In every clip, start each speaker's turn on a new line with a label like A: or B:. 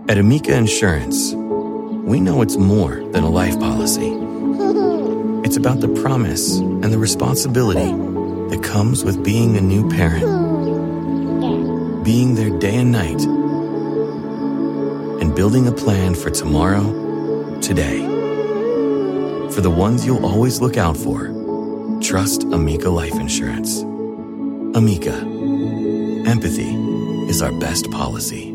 A: At Amica Insurance, we know it's more than a life policy. It's about the promise and the responsibility that comes with being a new parent. Being there day and night. And building a plan for tomorrow, today. For the ones you'll always look out for, trust Amica Life Insurance. Amica. Empathy is our best policy.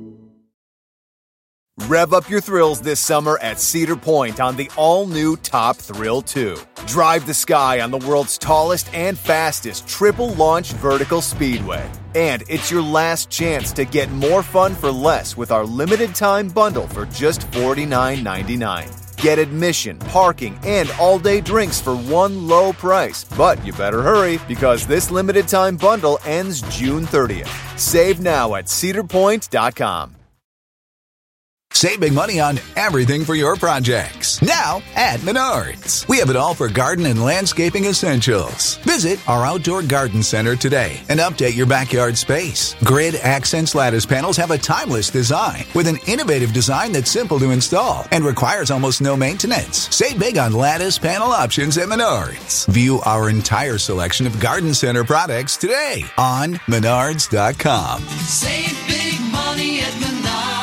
B: Rev up your thrills this summer at Cedar Point on the all-new Top Thrill 2. Drive the sky on the world's tallest and fastest triple-launched vertical speedway. And it's your last chance to get more fun for less with our limited-time bundle for just $49.99. Get admission, parking, and all-day drinks for one low price. But you better hurry, because this limited-time bundle ends June 30th. Save now at cedarpoint.com.
C: Save big money on everything for your projects. Now at Menards. We have it all for garden and landscaping essentials. Visit our outdoor garden center today and update your backyard space. Grid Accents lattice panels have a timeless design with an innovative design that's simple to install and requires almost no maintenance. Save big on lattice panel options at Menards. View our entire selection of garden center products today on Menards.com.
D: Save big money at Menards.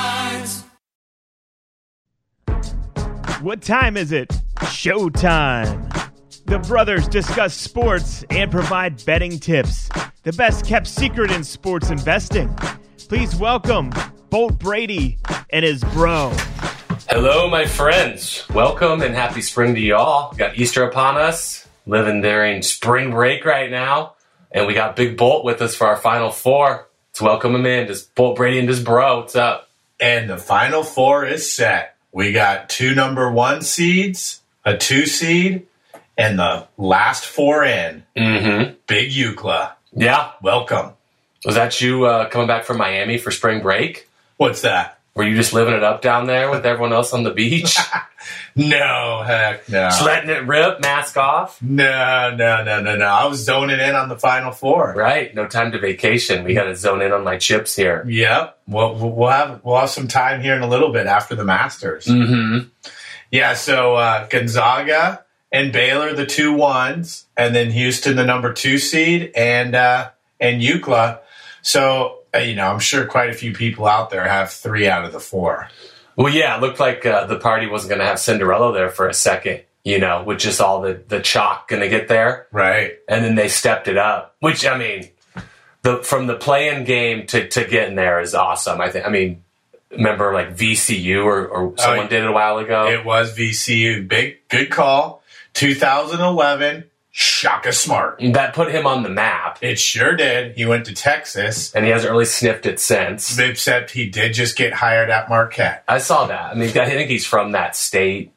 E: What time is it? Showtime. The brothers discuss sports and provide betting tips. The best kept secret in sports investing. Please welcome Bolt Brady and his bro.
F: Hello, my friends. Welcome and happy spring to y'all. We got Easter upon us. Living during spring break right now. And we got Big Bolt with us for our Final Four. Let's welcome him in. Just Bolt Brady and his bro. What's up?
G: And the Final Four is set. We got 2 number 1 seeds, a 2 seed, and the last 4 in. Big UCLA.
F: Yeah.
G: Welcome.
F: Was that you coming back from Miami for spring break?
G: What's that?
F: Were you just living it up down there with everyone else on the beach?
G: No, heck no.
F: Just letting it rip, mask off?
G: No. I was zoning in on the Final Four.
F: Right. No time to vacation. We got to zone in on my chips here.
G: Yep. We'll have some time here in a little bit after the Masters. Yeah, so Gonzaga and Baylor, the 2 1s, and then Houston, the number 2 seed, and UCLA. So, I'm sure quite a few people out there have 3 out of the 4.
F: Well, yeah, it looked like the party wasn't going to have Cinderella there for a second, with just all the chalk going to get there.
G: Right.
F: And then they stepped it up, which, from the play-in game to getting there is awesome. Remember like VCU or someone did it a while ago?
G: It was VCU. Good call. 2011. Shaka Smart.
F: That put him on the map.
G: It sure did. He went to Texas.
F: And he hasn't really sniffed it since.
G: Except he did just get hired at Marquette.
F: I saw that. I think he's from that state.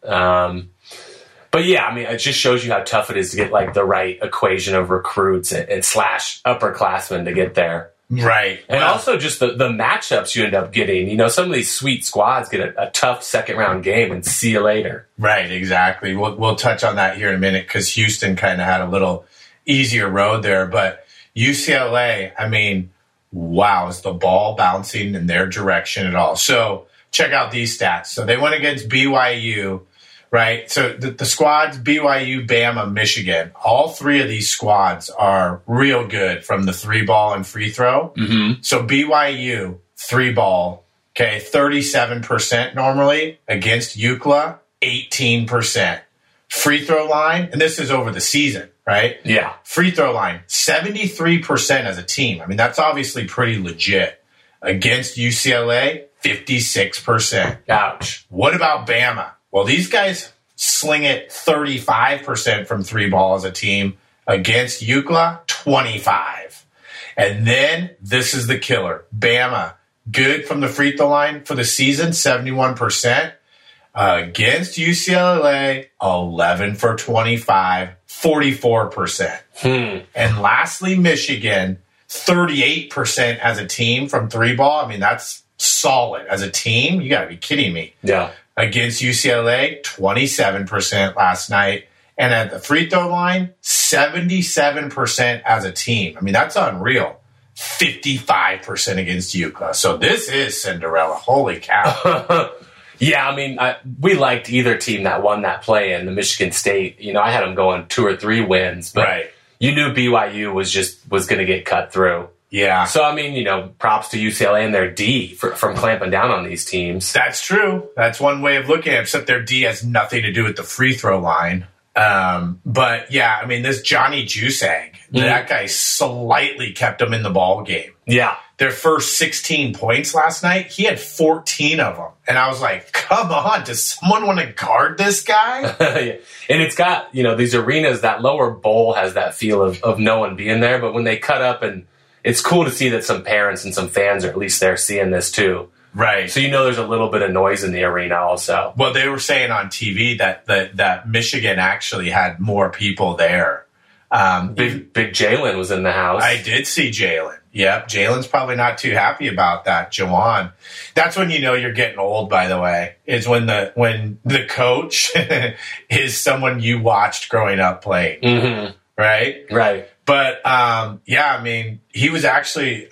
F: But yeah, it just shows you how tough it is to get like the right equation of recruits and slash upperclassmen to get there.
G: Right.
F: And also just the matchups you end up getting. Some of these sweet squads get a tough second-round game and see you later.
G: Right, exactly. We'll touch on that here in a minute because Houston kind of had a little easier road there. But UCLA, wow, is the ball bouncing in their direction at all? So check out these stats. So they went against BYU, right? So the squads, BYU, Bama, Michigan, all 3 of these squads are real good from the 3-ball and free throw. So BYU, 3-ball, 37% normally against UCLA, 18%. Free throw line, and this is over the season, right?
F: Yeah.
G: Free throw line, 73% as a team. That's obviously pretty legit. Against UCLA, 56%.
F: Ouch.
G: What about Bama? Well, these guys sling it 35% from 3-ball as a team. Against UCLA, 25. And then this is the killer. Bama, good from the free throw line for the season, 71%. Against UCLA, 11 for 25, 44%. And lastly, Michigan, 38% as a team from 3-ball. That's solid. As a team, you got to be kidding me.
F: Yeah.
G: Against UCLA, 27% last night. And at the free throw line, 77% as a team. That's unreal. 55% against UCLA. So this is Cinderella. Holy cow.
F: Yeah, I mean, we liked either team that won that play-in. The Michigan State, I had them going 2 or 3 wins, but
G: Right.
F: you knew BYU was going to get cut through.
G: Yeah.
F: So, I mean, props to UCLA and their D from clamping down on these teams.
G: That's true. That's one way of looking at it, except their D has nothing to do with the free throw line. But yeah, I mean, this Johnny Juiceg, that guy slightly kept them in the ball game.
F: Yeah.
G: Their first 16 points last night, he had 14 of them. And I was like, come on, does someone want to guard this guy?
F: Yeah. And it's got, these arenas, that lower bowl has that feel of no one being there. But when they cut up, and it's cool to see that some parents and some fans are at least there seeing this too.
G: Right.
F: So there's a little bit of noise in the arena also.
G: Well, they were saying on TV that Michigan actually had more people there.
F: Big Jalen was in the house.
G: I did see Jalen. Yep, Jalen's probably not too happy about that, Jawan. That's when you're getting old, by the way, is when the coach is someone you watched growing up playing.
F: Mm-hmm.
G: Right?
F: Right.
G: But, yeah, I mean, he was actually,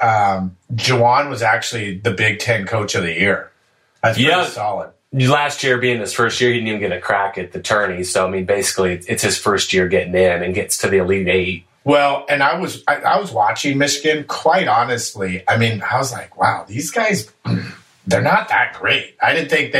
G: Jawan was actually the Big Ten Coach of the Year. That's pretty solid.
F: Last year being his first year, he didn't even get a crack at the tourney. So, I mean, basically, it's his first year getting in and gets to the Elite Eight.
G: Well, and I was watching Michigan, quite honestly. I mean, I was like, wow, these guys, they're not that great. I didn't think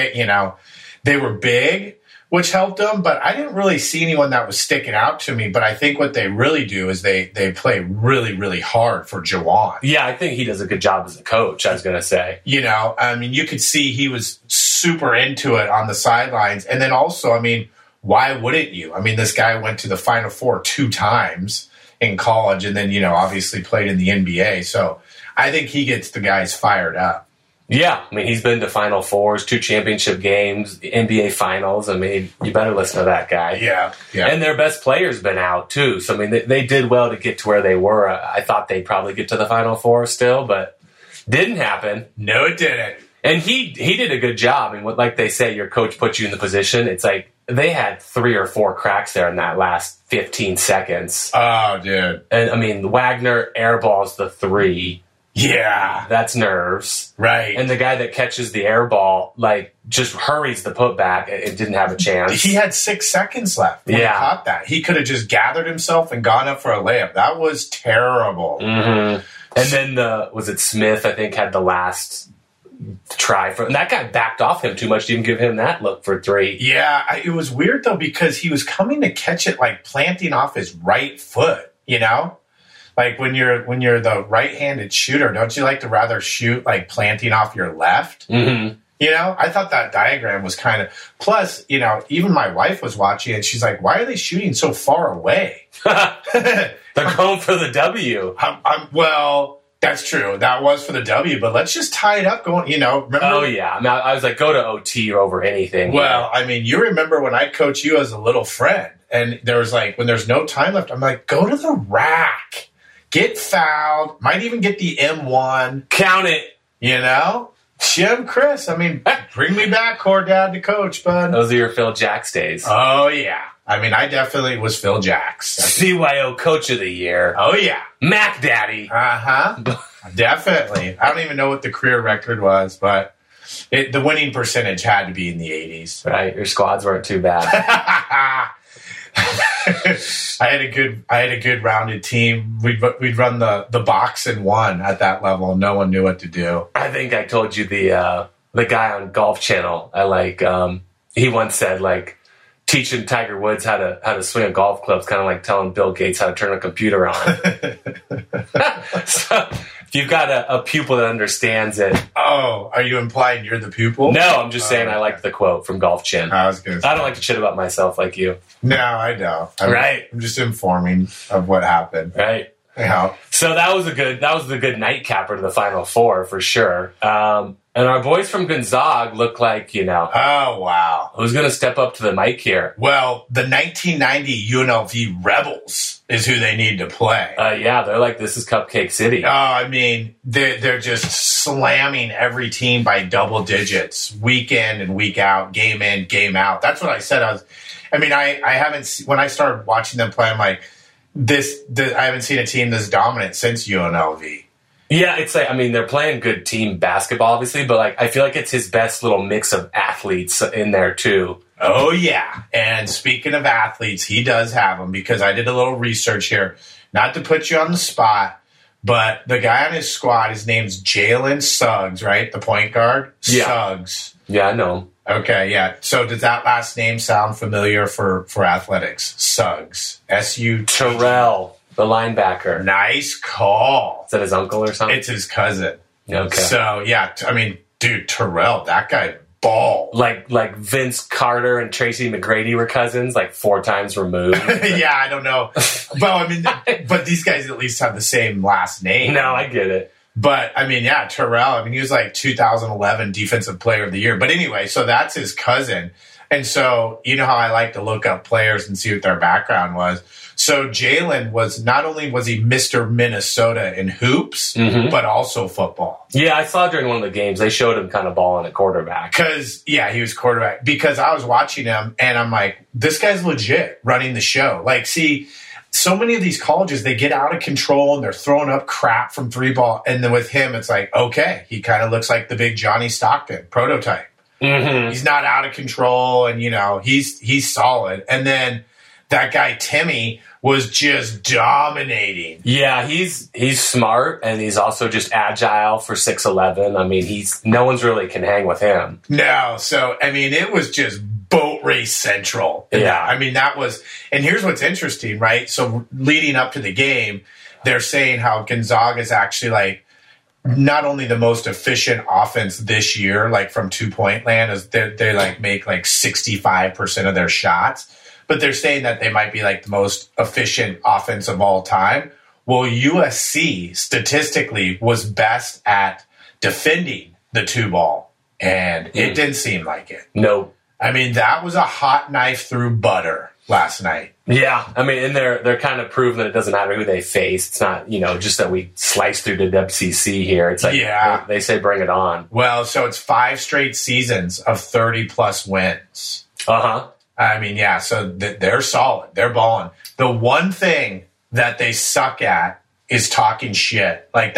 G: they were big, which helped them, but I didn't really see anyone that was sticking out to me. But I think what they really do is they play really, really hard for Jawan.
F: Yeah, I think he does a good job as a coach, I was going to say.
G: I mean, you could see he was super into it on the sidelines. And then also, I mean, why wouldn't you? I mean, this guy went to the Final Four 2 times in college and then, obviously played in the NBA. So I think he gets the guys fired up.
F: Yeah, I mean, he's been to Final Fours, 2 championship games, the NBA Finals. I mean, you better listen to that guy.
G: Yeah.
F: And their best player's been out, too. So, I mean, they did well to get to where they were. I thought they'd probably get to the Final Four still, but didn't happen.
G: No, it didn't.
F: And he did a good job. I mean, like they say, your coach puts you in the position. It's like they had 3 or 4 cracks there in that last 15 seconds.
G: Oh, dude.
F: And, I mean, Wagner airballs the 3.
G: Yeah.
F: That's nerves.
G: Right.
F: And the guy that catches the air ball, just hurries the putback and didn't have a chance.
G: He had 6 seconds left when he caught that. He could have just gathered himself and gone up for a layup. That was terrible.
F: Mm-hmm. And then was it Smith, I think, had the last try and that guy backed off him too much to even give him that look for 3.
G: Yeah, it was weird though because he was coming to catch it planting off his right foot, Like when you're the right-handed shooter, don't you like to rather shoot planting off your left?
F: Mm-hmm.
G: I thought that diagram was kind of plus, even my wife was watching and she's like, why are they shooting so far away?
F: They're going for the W.
G: Well, that's true. That was for the W, but let's just tie it up going, remember?
F: Oh, yeah. I mean, I was like, go to OT over anything.
G: Well, I mean, you remember when I coached you as a little friend, and there was when there's no time left, I'm like, go to the rack, get fouled, might even get the M1.
F: Count it.
G: Jim, Chris, I mean, bring me back, core dad to coach, bud.
F: Those are your Phil Jacks days.
G: Oh, yeah. I mean, I definitely was Phil Jacks.
F: CYO Coach of the Year.
G: Oh, yeah.
F: Mac Daddy.
G: Uh-huh. Definitely. I don't even know what the career record was, but the winning percentage had to be in the 80s.
F: Right. Your squads weren't too bad.
G: I had a good rounded team. We'd run the box and 1 at that level. No one knew what to do.
F: I think I told you the guy on Golf Channel. He once said teaching Tiger Woods how to swing a golf club is kind of like telling Bill Gates how to turn a computer on. So if you've got a pupil that understands it.
G: Oh, are you implying you're the pupil?
F: No, I'm just saying I liked the quote from Golf Chin.
G: I was going to say.
F: I don't like to shit about myself like you.
G: No, I don't. I'm just informing of what happened.
F: Right.
G: Yeah.
F: So that was the good nightcapper to the Final Four for sure. And our boys from Gonzaga look like,
G: Oh, wow.
F: Who's going to step up to the mic here?
G: Well, the 1990 UNLV Rebels is who they need to play.
F: Yeah, they're like, this is Cupcake City.
G: Oh, I mean, they're just slamming every team by double digits, week in and week out, game in, game out. That's what I said. I haven't, when I started watching them play, I'm like, I haven't seen a team this dominant since UNLV.
F: Yeah, it's like, I mean, they're playing good team basketball, obviously, but like I feel like it's his best little mix of athletes in there too.
G: Oh, yeah. And speaking of athletes, he does have them because I did a little research here. Not to put you on the spot, but the guy on his squad, his name's Jalen Suggs, right? The point guard?
F: Yeah.
G: Suggs.
F: Yeah, I know him.
G: Okay, yeah. So does that last name sound familiar for athletics? Suggs. S-U...
F: Terrell, the linebacker.
G: Nice call.
F: Is that his uncle or something?
G: It's his cousin.
F: Okay.
G: So, yeah, I mean, dude, Terrell, that guy ball.
F: Like Vince Carter and Tracy McGrady were cousins, like 4 times removed.
G: Yeah, I don't know. Well, I mean, but these guys at least have the same last name.
F: No, I get it.
G: But, I mean, yeah, Terrell, I mean, he was like 2011 Defensive Player of the Year. But anyway, so that's his cousin. And so, you know how I like to look up players and see what their background was. So Jalen was, not only was he Mr. Minnesota in hoops, but also football.
F: Yeah, I saw during one of the games, they showed him kind of balling at quarterback.
G: Because, yeah, he was quarterback. Because I was watching him, and I'm like, this guy's legit running the show. Like, see, so many of these colleges, they get out of control, and they're throwing up crap from 3-ball. And then with him, it's like, okay, he kind of looks like the big Johnny Stockton prototype. He's not out of control, and, you know, he's solid. And then that guy, Timmy, was just dominating.
F: Yeah, he's smart, and he's also just agile for 6'11". I mean, no one's really can hang with him.
G: No, so, I mean, it was just boat race central. Yeah. I mean, that was, and here's what's interesting, right? So leading up to the game, they're saying how Gonzaga is actually like, not only the most efficient offense this year, like from 2-point land, is they like make like 65% of their shots, but they're saying that they might be like the most efficient offense of all time. Well, USC statistically was best at defending the 2-ball, and it didn't seem like it.
F: Nope.
G: I mean, that was a hot knife through butter last night.
F: Yeah, I mean, and they're kind of proving that it doesn't matter who they face. It's not, you know, just that we slice through the WCC here. It's like,
G: yeah,
F: they say bring it on.
G: Well, so it's 5 straight seasons of 30-plus wins.
F: Uh-huh.
G: I mean, yeah, so they're solid. They're balling. The one thing that they suck at is talking shit. Like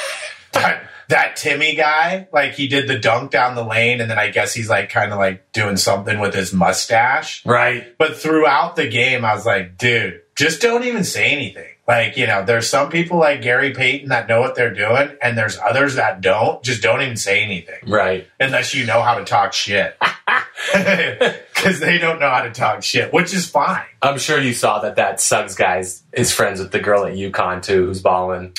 G: that Timmy guy, like he did the dunk down the lane, and then I guess he's like kind of like doing something with his mustache.
F: Right.
G: But throughout the game, I was like, dude, just don't even say anything. Like, you know, there's some people like Gary Payton that know what they're doing, and there's others that don't. Just don't even say anything.
F: Right.
G: Unless you know how to talk shit. Because they don't know how to talk shit, which is fine.
F: I'm sure you saw that Suggs guy is friends with the girl at UConn, too, who's balling.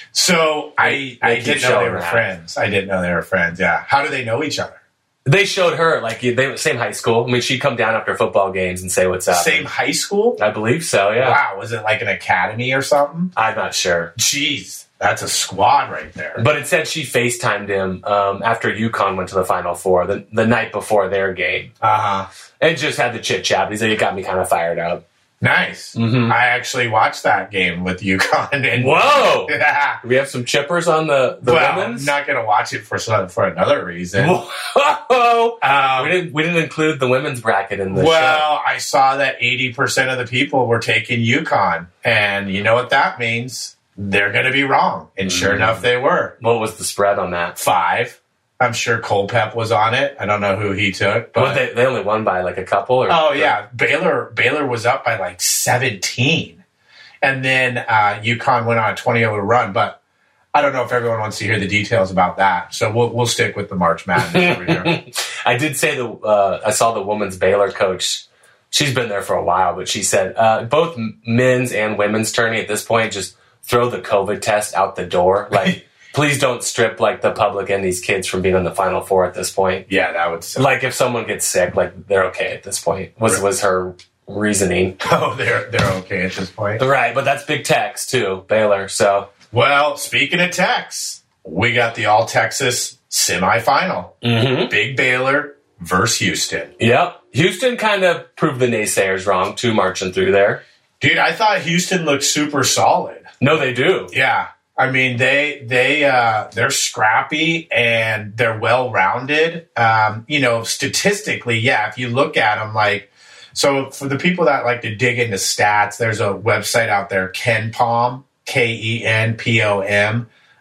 G: So I didn't know they were friends. I didn't know they were friends, yeah. How do they know each other?
F: They showed her, like, they were same high school. I mean, she'd come down after football games and say what's up.
G: Same high school?
F: I believe so, yeah.
G: Wow, was it like an academy or something?
F: I'm not sure.
G: Jeez, that's a squad right there.
F: But it said she FaceTimed him after UConn went to the Final Four, the night before their game.
G: Uh-huh.
F: And just had the chit-chat. He said, it got me kind of fired up.
G: Nice. I actually watched that game with UConn. And
F: whoa!
G: Yeah.
F: We have some chippers on the women's?
G: I'm not going to watch it for another reason.
F: Whoa! We didn't include the women's bracket in the show.
G: Well, I saw that 80% of the people were taking UConn. And you know what that means? They're going to be wrong. And sure enough, they were.
F: What was the spread on that?
G: 5. I'm sure Colpep was on it. I don't know who he took. But
F: well, they only won by like a couple? Or
G: yeah. Baylor was up by like 17. And then UConn went on a 20-0 run. But I don't know if everyone wants to hear the details about that. So we'll stick with the March Madness over here.
F: I did say I saw the women's Baylor coach. She's been there for a while, but she said both men's and women's tourney at this point, just throw the COVID test out the door. Like, please don't strip like the public and these kids from being on the Final Four at this point.
G: Yeah, that would suck.
F: Like if someone gets sick, like they're okay at this point. Was her reasoning?
G: Oh, they're okay at this point.
F: Right, but that's Big Tex too, Baylor. So
G: well, speaking of Tex, we got the All Texas semifinal. Big Baylor versus Houston.
F: Yep, Houston kind of proved the naysayers wrong too, marching through there. Dude,
G: I thought Houston looked super solid.
F: No, they do.
G: Yeah. I mean, they're scrappy and they're well-rounded. You know, statistically, yeah, if you look at them, like, so for the people that like to dig into stats, there's a website out there, KenPom, KenPom.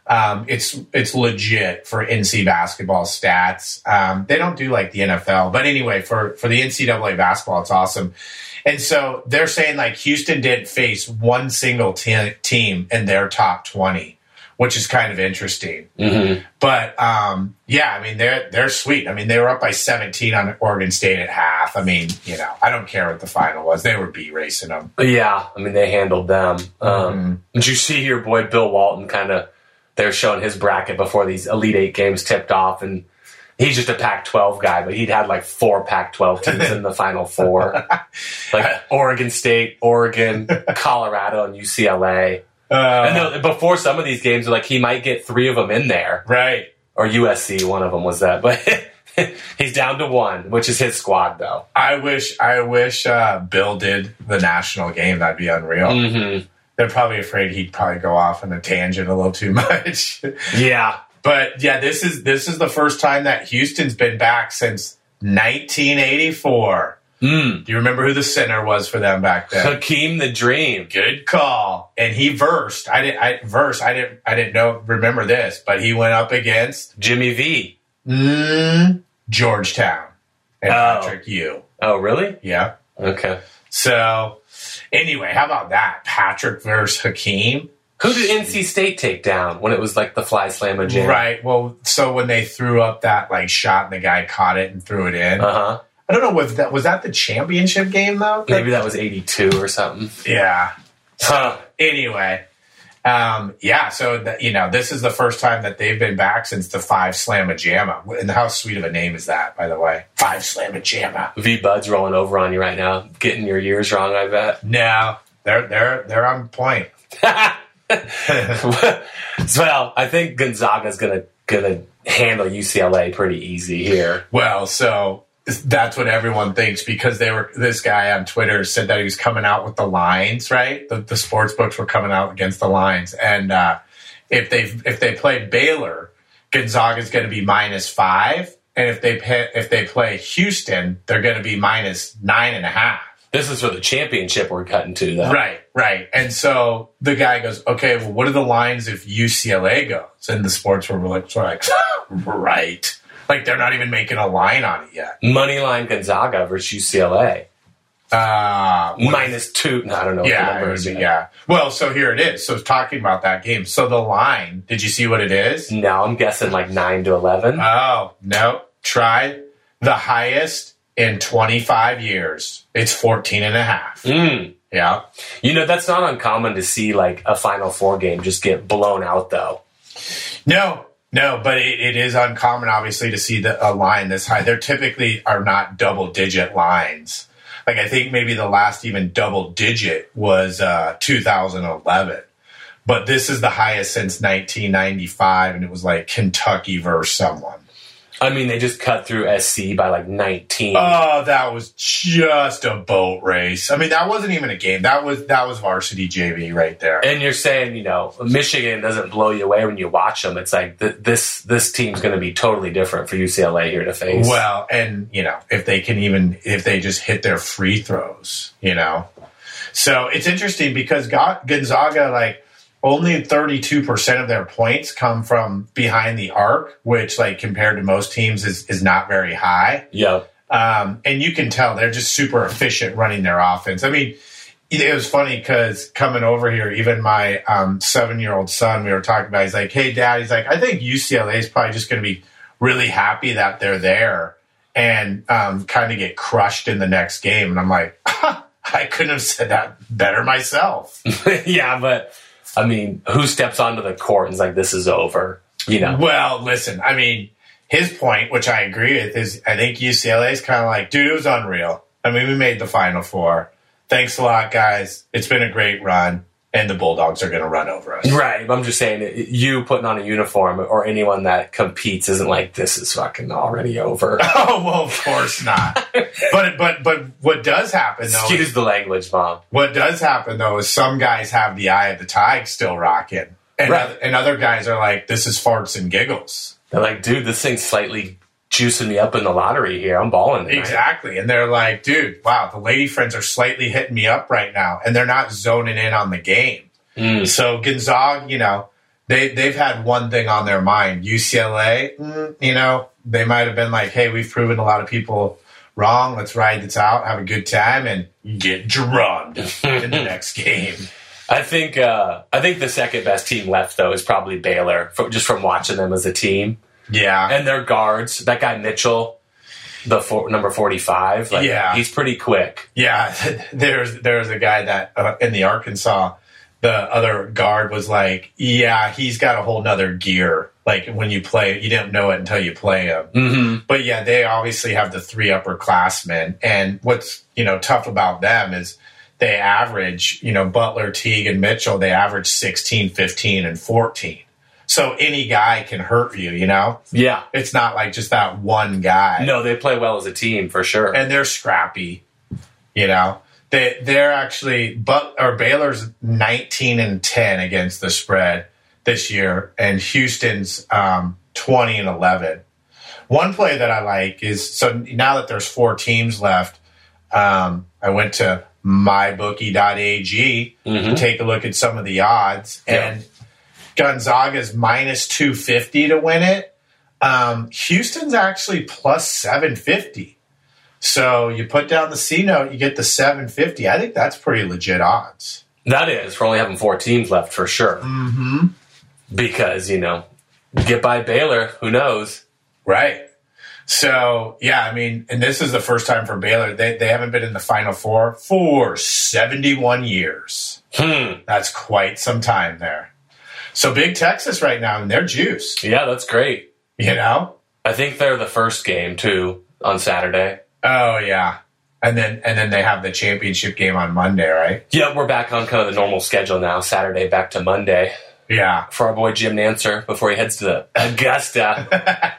G: It's legit for NC basketball stats. They don't do like the NFL, but anyway, for the NCAA basketball, it's awesome. And so they're saying like Houston didn't face one single team in their top 20, which is kind of interesting.
F: Mm-hmm.
G: But yeah, I mean, they're sweet. I mean, they were up by 17 on Oregon State at half. I mean, you know, I don't care what the final was. They were beat racing them.
F: Yeah, I mean, they handled them. Did you see your boy Bill Walton they're showing his bracket before these Elite Eight games tipped off, and he's just a Pac-12 guy, but he'd had like 4 Pac-12 teams in the Final Four. Like Oregon State, Oregon, Colorado, and UCLA. And before some of these games, like he might get 3 of them in there.
G: Right.
F: Or USC, one of them was that. But he's down to 1, which is his squad, though.
G: I wish Bill did the national game. That'd be unreal.
F: Mm-hmm.
G: They're probably afraid he'd probably go off on a tangent a little too much.
F: Yeah.
G: But yeah, this is the first time that Houston's been back since 1984. Do you remember who the center was for them back then?
F: Hakeem the Dream.
G: Good call. And he versed. I didn't remember this, but he went up against
F: Jimmy V.
G: Georgetown and Patrick Ewing.
F: Oh, really?
G: Yeah.
F: Okay.
G: So anyway, how about that? Patrick versus Hakeem.
F: Who did NC State take down when it was like the fly slammer jam?
G: Right. Well, so when they threw up that like shot and the guy caught it and threw it in.
F: Uh-huh.
G: I don't know, was that the championship game though?
F: Maybe that was 82 or something.
G: Yeah. So anyway, yeah. So this is the first time that they've been back since the 5 Slamma Jamma. And how sweet of a name is that, by the way? 5 Slamma Jamma.
F: V Bud's rolling over on you right now, getting your years wrong. I bet.
G: No, they're on point.
F: Well, I think Gonzaga's gonna handle UCLA pretty easy here.
G: Well, so that's what everyone thinks because this guy on Twitter said that he was coming out with the lines, right? The sports books were coming out against the lines, and if they play Baylor, Gonzaga's going to be -5, and if they play Houston, they're going to be -9.5.
F: This is for the championship we're cutting to, though.
G: Right. And so the guy goes, okay, well, what are the lines if UCLA goes? And the sports were like, right. Like, they're not even making a line on it yet.
F: Moneyline Gonzaga versus UCLA. -2. No, I don't know.
G: Yeah. Well, so here it is. So talking about that game. So the line, did you see what it is?
F: No, I'm guessing like 9-11.
G: Oh, no. Try the highest in 25 years. It's 14.5. Yeah.
F: That's not uncommon to see like a Final Four game just get blown out, though.
G: No, but it is uncommon, obviously, to see a line this high. There typically are not double-digit lines. Like, I think maybe the last even double-digit was 2011. But this is the highest since 1995, and it was like Kentucky versus someone.
F: I mean, they just cut through SC by like 19.
G: Oh, that was just a boat race. I mean, that wasn't even a game. That was varsity JV right there.
F: And you're saying, Michigan doesn't blow you away when you watch them. It's like this team's going to be totally different for UCLA here to face.
G: Well, and if they just hit their free throws, So it's interesting because Gonzaga, like, only 32% of their points come from behind the arc, which, like, compared to most teams is not very high.
F: Yeah.
G: And you can tell they're just super efficient running their offense. I mean, it was funny because coming over here, even my 7-year-old son, we were talking about, he's like, hey, Dad, he's like, I think UCLA is probably just going to be really happy that they're there and kind of get crushed in the next game. And I'm like, I couldn't have said that better myself.
F: Yeah, but I mean, who steps onto the court and is like, this is over?
G: Well, listen, I mean, his point, which I agree with, is I think UCLA is kind of like, dude, it was unreal. I mean, we made the Final Four. Thanks a lot, guys. It's been a great run. And the Bulldogs are going to run over us.
F: Right. I'm just saying, you putting on a uniform or anyone that competes isn't like, this is fucking already over.
G: Oh, well, of course not. But what does happen, though...
F: Excuse the language, Mom.
G: What does happen, though, is some guys have the eye of the tiger still rocking. And, and other guys are like, this is farts and giggles.
F: They're like, dude, this thing's slightly juicing me up in the lottery here. I'm balling tonight.
G: Exactly. And they're like, dude, wow, the lady friends are slightly hitting me up right now. And they're not zoning in on the game. So Gonzaga, they've had one thing on their mind. UCLA, they might have been like, hey, we've proven a lot of people wrong. Let's ride this out, have a good time, and get drubbed in the next game.
F: I think the second best team left, though, is probably Baylor, just from watching them as a team.
G: Yeah.
F: And their guards, that guy Mitchell, number 45, he's pretty quick.
G: Yeah, there's a guy that in the Arkansas, the other guard was like, yeah, he's got a whole nother gear. Like when you play, you don't know it until you play him.
F: Mm-hmm.
G: But yeah, they obviously have the 3 upperclassmen. And what's, tough about them is they average, Butler, Teague, and Mitchell, they average 16, 15, and 14. So any guy can hurt you,
F: Yeah.
G: It's not like just that one guy.
F: No, they play well as a team for sure.
G: And they're scrappy, They're actually, Baylor's 19-10 against the spread this year, and Houston's 20-11. One play that I like is, so now that there's 4 teams left, I went to mybookie.ag to take a look at some of the odds, and Gonzaga's minus 250 to win it. Houston's actually plus 750. So you put down the C note, you get the 750. I think that's pretty legit odds.
F: That is, for only having 4 teams left for sure.
G: Mm-hmm.
F: Because, get by Baylor, who knows?
G: Right. So, yeah, and this is the first time for Baylor. They haven't been in the Final Four for 71 years. That's quite some time there. So Big Texas right now, and they're juiced.
F: Yeah, that's great.
G: I
F: think they're the first game, too, on Saturday.
G: Oh, yeah. And then they have the championship game on Monday, right?
F: Yeah, we're back on kind of the normal schedule now. Saturday back to Monday.
G: Yeah.
F: For our boy Jim Nantzer before he heads to Augusta.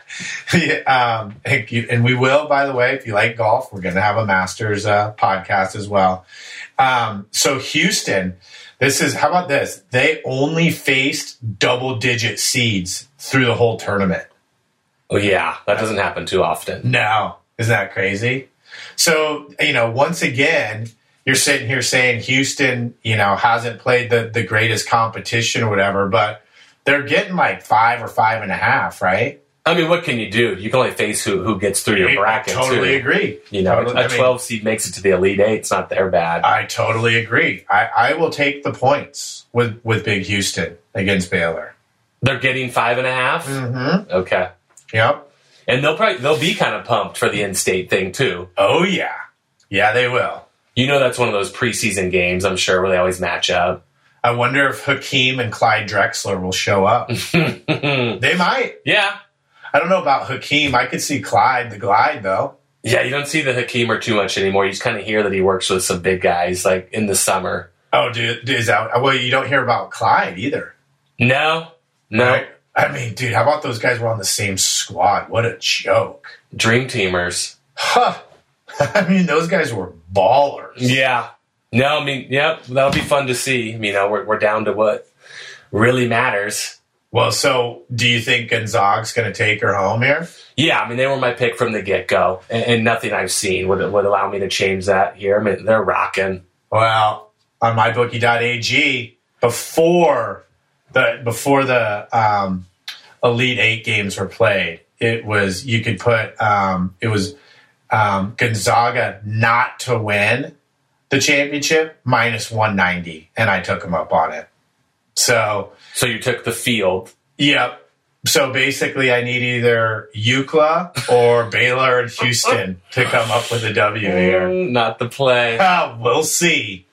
G: And we will, by the way, if you like golf, we're going to have a Masters podcast as well. So Houston, how about this? They only faced double-digit seeds through the whole tournament.
F: Oh, yeah. That doesn't happen too often.
G: No. Isn't that crazy? So, once again, you're sitting here saying Houston, hasn't played the greatest competition or whatever, but they're getting like 5 or 5.5, right?
F: What can you do? You can only face who gets through your bracket,
G: totally agree.
F: A 12 seed makes it to the Elite Eight. It's not their bad.
G: I totally agree. I will take the points with Big Houston against Baylor.
F: They're getting 5.5?
G: Mm-hmm.
F: Okay.
G: Yep.
F: And they'll be kind of pumped for the in-state thing, too.
G: Oh, yeah. Yeah, they will.
F: That's one of those preseason games, I'm sure, where they always match up.
G: I wonder if Hakeem and Clyde Drexler will show up. They might.
F: Yeah.
G: I don't know about Hakeem. I could see Clyde, the Glide, though.
F: Yeah, you don't see the Hakeemer too much anymore. You just kind of hear that he works with some big guys, like, in the summer.
G: Oh, dude, is that... Well, you don't hear about Clyde, either.
F: No.
G: Right? Dude, how about those guys were on the same squad? What a joke.
F: Dream teamers.
G: Huh. Those guys were ballers.
F: Yeah. No, that'll be fun to see. We're down to what really matters.
G: Well, so do you think Gonzaga's going to take her home here?
F: Yeah, they were my pick from the get-go, and nothing I've seen would allow me to change that here. They're rocking.
G: Well, on mybookie.ag, before the Elite Eight games were played, it was Gonzaga not to win the championship minus 190, and I took them up on it. So
F: you took the field.
G: Yep. So basically, I need either UCLA or Baylor and Houston to come up with a W here.
F: Not the play.
G: We'll see.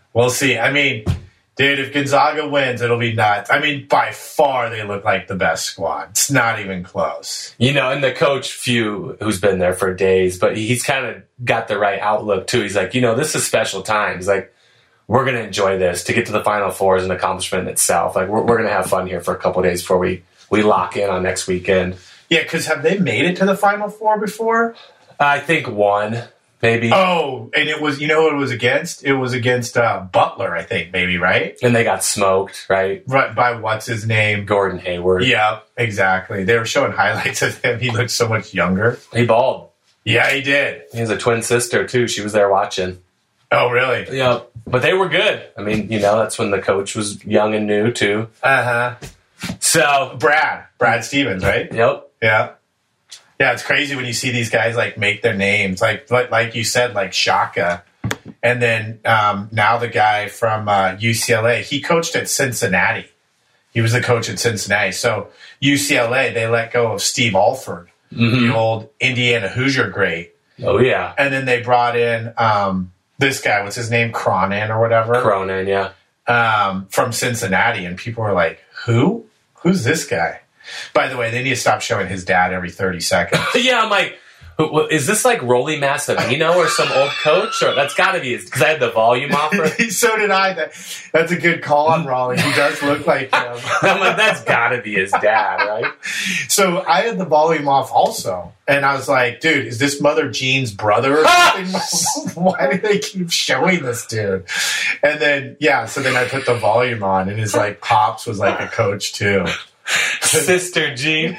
G: Dude, if Gonzaga wins, it'll be nuts. By far, they look like the best squad. It's not even close.
F: And the coach, Few, who's been there for days, but he's kind of got the right outlook, too. He's like, this is special times. Like, we're going to enjoy this. To get to the Final Four is an accomplishment in itself. Like, we're going to have fun here for a couple of days before we lock in on next weekend.
G: Yeah, because have they made it to the Final Four before?
F: I think one. Maybe.
G: Oh, and it was, who it was against? It was against Butler, I think, maybe, right?
F: And they got smoked, right?
G: Right, by what's his name?
F: Gordon Hayward.
G: Yeah, exactly. They were showing highlights of him. He looked so much younger.
F: He balled.
G: Yeah, he did.
F: He has a twin sister, too. She was there watching.
G: Oh, really?
F: Yeah, but they were good. That's when the coach was young and new, too.
G: Uh-huh.
F: So,
G: Brad Stevens, right?
F: yep.
G: Yeah. Yeah, it's crazy when you see these guys like make their names, like you said, like Shaka. And then now the guy from UCLA, he coached at Cincinnati. He was the coach at Cincinnati. So UCLA, they let go of Steve Alford, the old Indiana Hoosier great.
F: Oh, yeah.
G: And then they brought in this guy, what's his name? Cronin or whatever.
F: Cronin, yeah.
G: From Cincinnati. And people were like, who? Who's this guy? By the way, they need to stop showing his dad every 30 seconds.
F: Yeah, I'm like, is this like Rolly Massimino or some old coach? Or that's got to be his, because I had the volume off.
G: So did I. That's a good call on Raleigh. He does look like him.
F: I'm like, that's got to be his dad, right?
G: So I had the volume off also. And I was like, dude, is this Mother Jean's brother or something? Why do they keep showing this dude? And then, so then I put the volume on, and his like pops was like a coach too.
F: Sister Jean.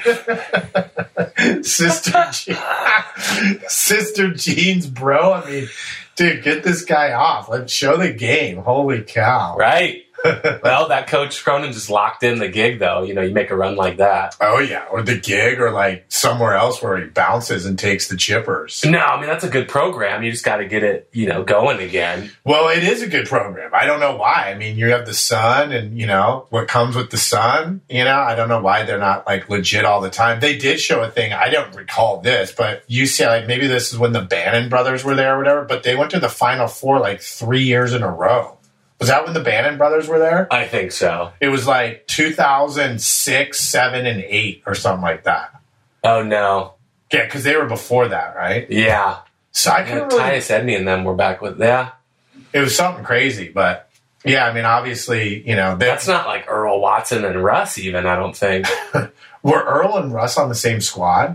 G: Sister Jean's bro. I mean, dude, get this guy off. Let's show the game. Holy cow.
F: Right. Well, that Coach Cronin just locked in the gig, though. You know, you make a run like that.
G: Oh, yeah. Or the gig, or like somewhere else where he bounces and takes the chippers.
F: No, I mean, that's a good program. You just got to get it, going again.
G: Well, it is a good program. I don't know why. I mean, you have the sun and, what comes with the sun. I don't know why they're not like legit all the time. They did show a thing. I don't recall this, but UCLA, maybe this is when the Bannon brothers were there or whatever, but they went to the Final Four like 3 years in a row. Was that when the Bannon brothers were there?
F: I think so.
G: It was like 2006, 7, and 8 or something like that.
F: Oh, no.
G: Yeah, because they were before that, right?
F: Yeah.
G: So I couldn't really...
F: Tyus Edney and them were back with, yeah.
G: It was something crazy, but yeah, I mean, obviously,
F: That's not like Earl Watson and Russ even, I don't think.
G: Were Earl and Russ on the same squad?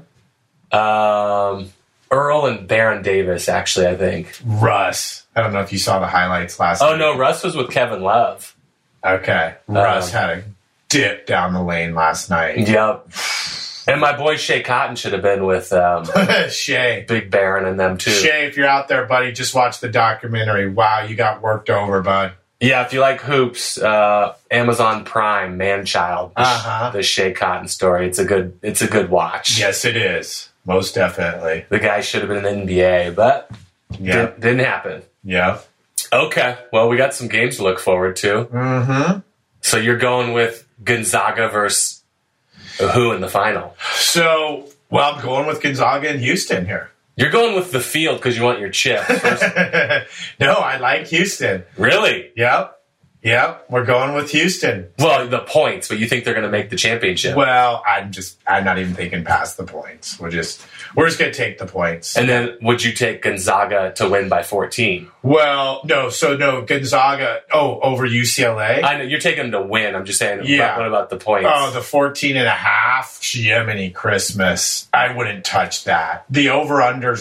F: Earl and Baron Davis, actually, I think.
G: Russ. I don't know if you saw the highlights last night.
F: Oh, no, Russ was with Kevin Love.
G: Okay. Russ had a dip down the lane last night.
F: Yep. And my boy Shea Cotton should have been with
G: Shea.
F: Big Baron and them, too.
G: Shea, if you're out there, buddy, just watch the documentary. Wow, you got worked over, bud.
F: Yeah, if you like hoops, Amazon Prime, Man-Child, the Shea Cotton story. It's a good watch.
G: Yes, it is. Most definitely.
F: The guy should have been in the NBA, but didn't happen.
G: Yeah.
F: Okay. Well, we got some games to look forward to.
G: Mm-hmm.
F: So you're going with Gonzaga versus who in the final?
G: So, I'm going with Gonzaga and Houston here.
F: You're going with the field because you want your chip.
G: No, I like Houston.
F: Really?
G: Yep. We're going with Houston.
F: Well, the points, but you think they're going to make the championship?
G: Well, I'm not even thinking past the points. We're just going to take the points.
F: And then would you take Gonzaga to win by 14?
G: Well, no. So no, Gonzaga. Over UCLA.
F: I know you're taking them to win. I'm just saying.
G: Yeah.
F: What about the points?
G: Oh, the 14.5. Jiminy Christmas. I wouldn't touch that. The over/under's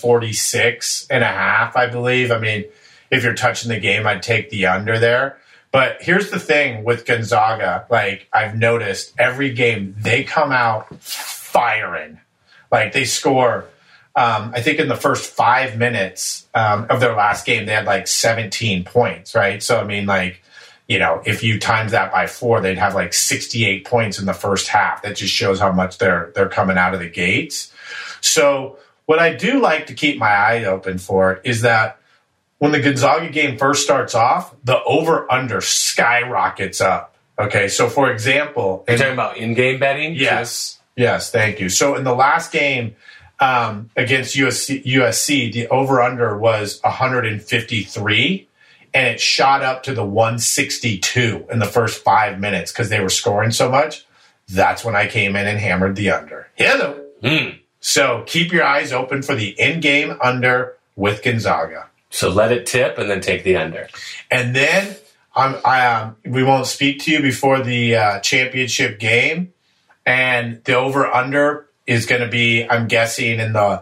G: 146.5, I believe. I mean, if you're touching the game, I'd take the under there. But here's the thing with Gonzaga. Like, I've noticed every game, they come out firing. Like, they score, I think in the first 5 minutes of their last game, they had like 17 points, right? So, I mean, like, if you times that by 4, they'd have like 68 points in the first half. That just shows how much they're coming out of the gates. So what I do like to keep my eye open for is that when the Gonzaga game first starts off, the over-under skyrockets up. Okay, so for example...
F: You're talking about in-game betting?
G: Yes, thank you. So in the last game against USC, the over-under was 153, and it shot up to the 162 in the first 5 minutes because they were scoring so much. That's when I came in and hammered the under. Hello. So keep your eyes open for the in-game under with Gonzaga.
F: So let it tip and then take the under.
G: And then we won't speak to you before the championship game. And the over-under is going to be, I'm guessing, in the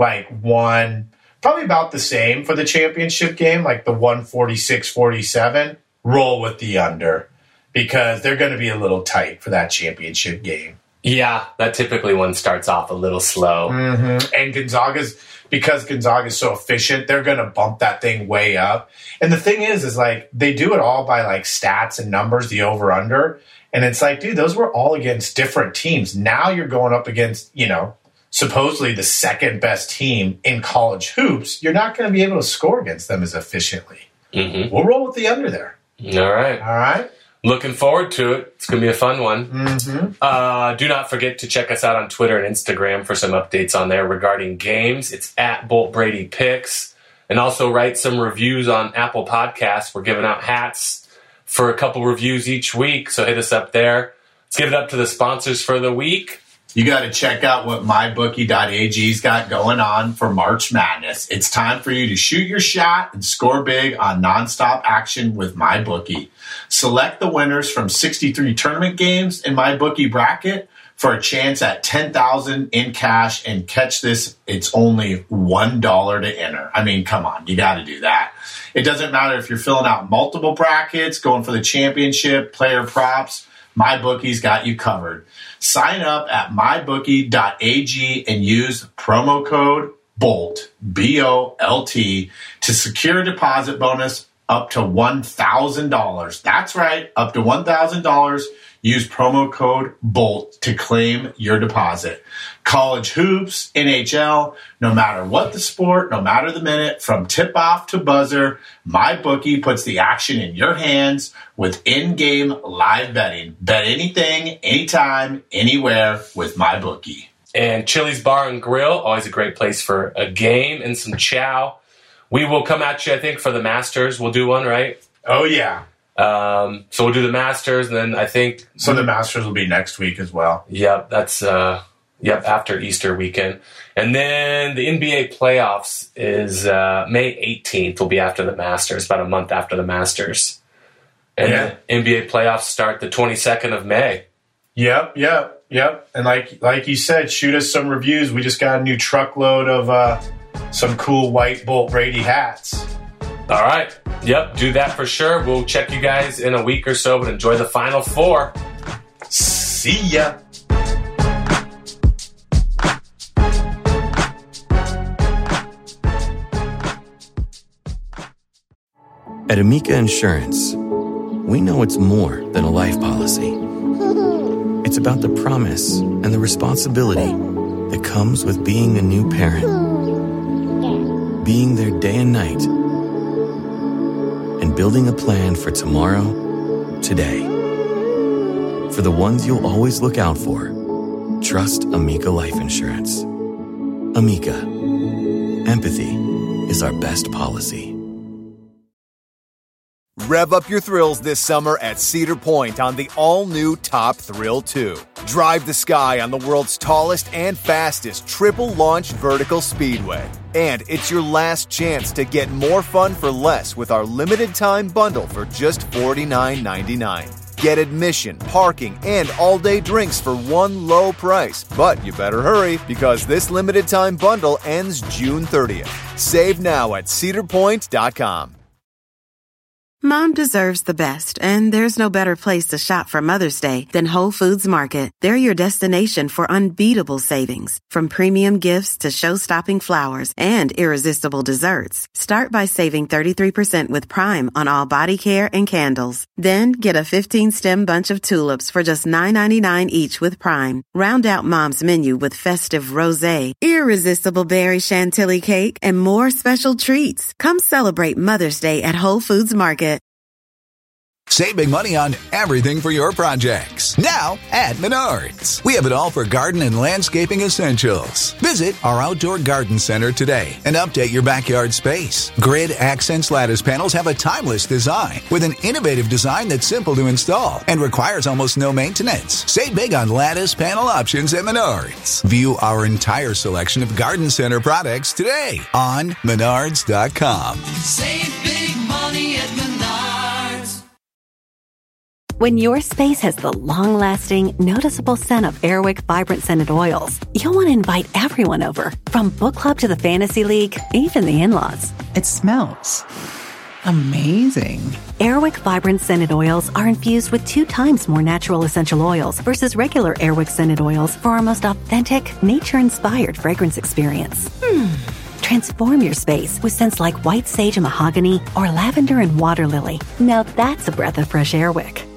G: probably about the same for the championship game, like the 146-47. Roll with the under because they're going to be a little tight for that championship game.
F: Yeah, that typically one starts off a little slow.
G: Mm-hmm. And because Gonzaga's so efficient, they're going to bump that thing way up. And the thing is like they do it all by like stats and numbers, the over-under. And it's like, dude, those were all against different teams. Now you're going up against, supposedly the second best team in college hoops. You're not going to be able to score against them as efficiently. Mm-hmm. We'll roll with the under there.
F: All right. Looking forward to it. It's going to be a fun one. Mm-hmm. Do not forget to check us out on Twitter and Instagram for some updates on there regarding games. It's at Bolt Brady Picks. And also write some reviews on Apple Podcasts. We're giving out hats for a couple reviews each week, so hit us up there. Let's give it up to the sponsors for the week.
G: You got to check out what MyBookie.ag's got going on for March Madness. It's time for you to shoot your shot and score big on nonstop action with MyBookie. Select the winners from 63 tournament games in MyBookie bracket for a chance at $10,000 in cash. And catch this, it's only $1 to enter. I mean, come on, you got to do that. It doesn't matter if you're filling out multiple brackets, going for the championship, player props, MyBookie's got you covered. Sign up at mybookie.ag and use promo code BOLT, B-O-L-T, to secure a deposit bonus up to $1,000. That's right, up to $1,000. Use promo code BOLT to claim your deposit. College hoops, NHL, no matter what the sport, no matter the minute, from tip-off to buzzer, MyBookie puts the action in your hands with in-game live betting. Bet anything, anytime, anywhere with MyBookie.
F: And Chili's Bar and Grill, always a great place for a game and some chow. We will come at you, I think, for the Masters. We'll do one, right?
G: Oh, yeah.
F: So we'll do the Masters, and then I think...
G: So the Masters will be next week as well.
F: Yep, that's after Easter weekend. And then the NBA playoffs is May 18th will be after the Masters, about a month after the Masters. And the NBA playoffs start the 22nd of May.
G: Yep. And like you said, shoot us some reviews. We just got a new truckload of some cool white Bolt Brady hats.
F: All right. Yep, do that for sure. We'll check you guys in a week or so, but enjoy the Final Four.
G: See ya.
A: At Amica Insurance, we know it's more than a life policy. It's about the promise and the responsibility that comes with being a new parent. Being there day and night, and building a plan for tomorrow, today. For the ones you'll always look out for, trust Amica Life Insurance. Amica. Empathy is our best policy.
B: Rev up your thrills this summer at Cedar Point on the all-new Top Thrill 2. Drive the sky on the world's tallest and fastest triple-launch vertical speedway. And it's your last chance to get more fun for less with our limited-time bundle for just $49.99. Get admission, parking, and all-day drinks for one low price. But you better hurry, because this limited-time bundle ends June 30th. Save now at cedarpoint.com.
H: Mom deserves the best, and there's no better place to shop for Mother's Day than Whole Foods Market. They're your destination for unbeatable savings, from premium gifts to show-stopping flowers and irresistible desserts. Start by saving 33% with Prime on all body care and candles. Then get a 15-stem bunch of tulips for just $9.99 each with Prime. Round out Mom's menu with festive rosé, irresistible berry chantilly cake, and more special treats. Come celebrate Mother's Day at Whole Foods Market.
C: Save big money on everything for your projects. Now at Menards. We have it all for garden and landscaping essentials. Visit our outdoor garden center today and update your backyard space. Grid Accents lattice panels have a timeless design with an innovative design that's simple to install and requires almost no maintenance. Save big on lattice panel options at Menards. View our entire selection of garden center products today on Menards.com.
D: Save big money at Menards.
I: When your space has the long-lasting, noticeable scent of Airwick Vibrant Scented Oils, you'll want to invite everyone over, from book club to the fantasy league, even the in-laws.
J: It smells amazing.
I: Airwick Vibrant Scented Oils are infused with 2 times more natural essential oils versus regular Airwick Scented Oils for our most authentic, nature-inspired fragrance experience. Transform your space with scents like white sage and mahogany or lavender and water lily. Now that's a breath of fresh Airwick.